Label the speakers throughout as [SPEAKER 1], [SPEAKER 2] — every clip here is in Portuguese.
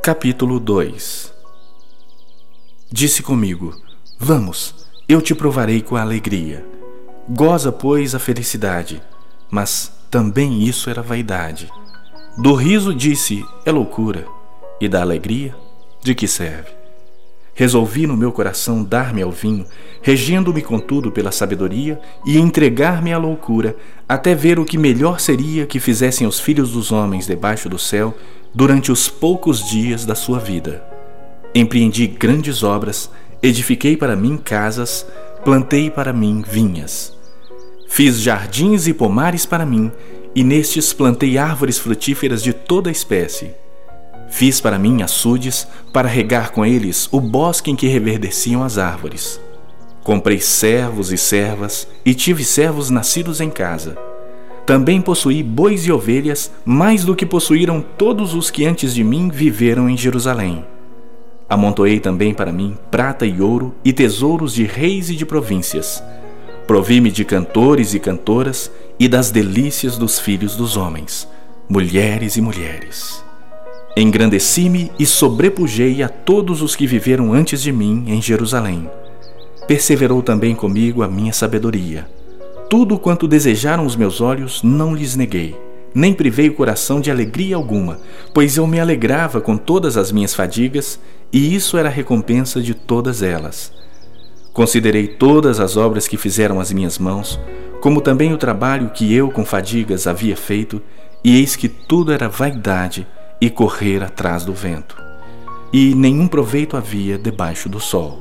[SPEAKER 1] Capítulo 2. Disse comigo: vamos, eu te provarei com a alegria. Goza, pois, a felicidade. Mas também isso era vaidade. Do riso disse: é loucura. E da alegria, de que serve? Resolvi no meu coração dar-me ao vinho, regendo-me contudo pela sabedoria, e entregar-me à loucura, até ver o que melhor seria que fizessem os filhos dos homens debaixo do céu durante os poucos dias da sua vida. Empreendi grandes obras, edifiquei para mim casas, plantei para mim vinhas. Fiz jardins e pomares para mim, e nestes plantei árvores frutíferas de toda espécie. Fiz para mim açudes, para regar com eles o bosque em que reverdeciam as árvores. Comprei servos e servas, e tive servos nascidos em casa. Também possuí bois e ovelhas, mais do que possuíram todos os que antes de mim viveram em Jerusalém. Amontoei também para mim prata e ouro e tesouros de reis e de províncias. Provi-me de cantores e cantoras e das delícias dos filhos dos homens, mulheres e mulheres. Engrandeci-me e sobrepujei a todos os que viveram antes de mim em Jerusalém. Perseverou também comigo a minha sabedoria. Tudo quanto desejaram os meus olhos não lhes neguei, nem privei o coração de alegria alguma, pois eu me alegrava com todas as minhas fadigas, e isso era a recompensa de todas elas. Considerei todas as obras que fizeram as minhas mãos, como também o trabalho que eu com fadigas havia feito, e eis que tudo era vaidade e correr atrás do vento, e nenhum proveito havia debaixo do sol.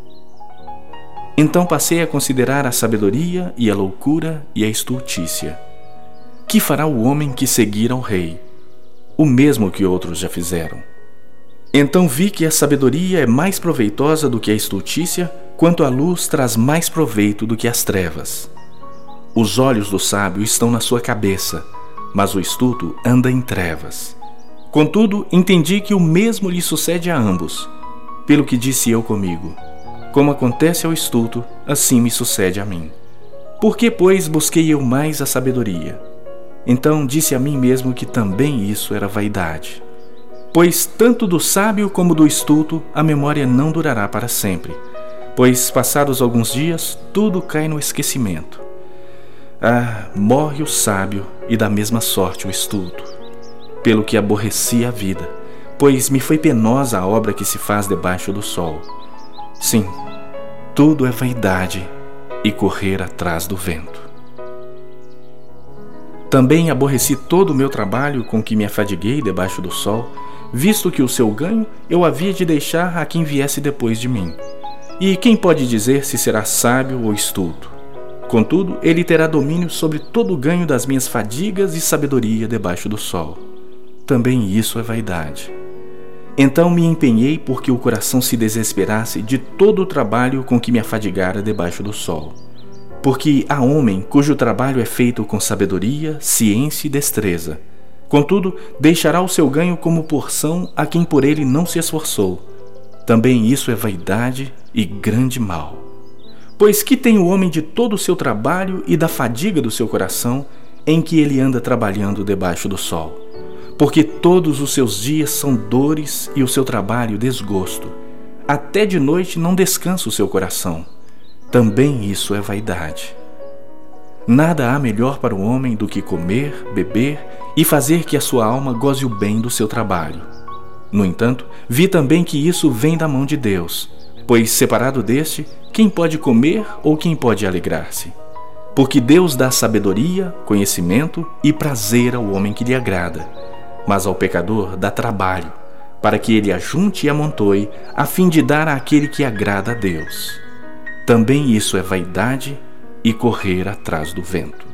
[SPEAKER 1] Então passei a considerar a sabedoria e a loucura e a estultícia. Que fará o homem que seguir ao rei? O mesmo que outros já fizeram. Então vi que a sabedoria é mais proveitosa do que a estultícia, quanto a luz traz mais proveito do que as trevas. Os olhos do sábio estão na sua cabeça, mas o estulto anda em trevas. Contudo, entendi que o mesmo lhe sucede a ambos. Pelo que disse eu comigo: como acontece ao estulto, assim me sucede a mim. Por que, pois, busquei eu mais a sabedoria? Então disse a mim mesmo que também isso era vaidade. Pois tanto do sábio como do estulto a memória não durará para sempre, pois passados alguns dias tudo cai no esquecimento. Morre o sábio e da mesma sorte o estulto. Pelo que aborreci a vida, pois me foi penosa a obra que se faz debaixo do sol. Sim, tudo é vaidade e correr atrás do vento. Também aborreci todo o meu trabalho com que me afadiguei debaixo do sol, visto que o seu ganho eu havia de deixar a quem viesse depois de mim. E quem pode dizer se será sábio ou estulto? Contudo, ele terá domínio sobre todo o ganho das minhas fadigas e sabedoria debaixo do sol. Também isso é vaidade. Então me empenhei porque o coração se desesperasse de todo o trabalho com que me afadigara debaixo do sol. Porque há homem cujo trabalho é feito com sabedoria, ciência e destreza. Contudo, deixará o seu ganho como porção a quem por ele não se esforçou. Também isso é vaidade e grande mal. Pois que tem o homem de todo o seu trabalho e da fadiga do seu coração, em que ele anda trabalhando debaixo do sol? Porque todos os seus dias são dores e o seu trabalho desgosto. Até de noite não descansa o seu coração. Também isso é vaidade. Nada há melhor para o homem do que comer, beber e fazer que a sua alma goze o bem do seu trabalho. No entanto, vi também que isso vem da mão de Deus, pois separado deste, quem pode comer ou quem pode alegrar-se? Porque Deus dá sabedoria, conhecimento e prazer ao homem que lhe agrada, mas ao pecador dá trabalho, para que ele ajunte e amontoe, a fim de dar àquele que agrada a Deus. Também isso é vaidade e correr atrás do vento.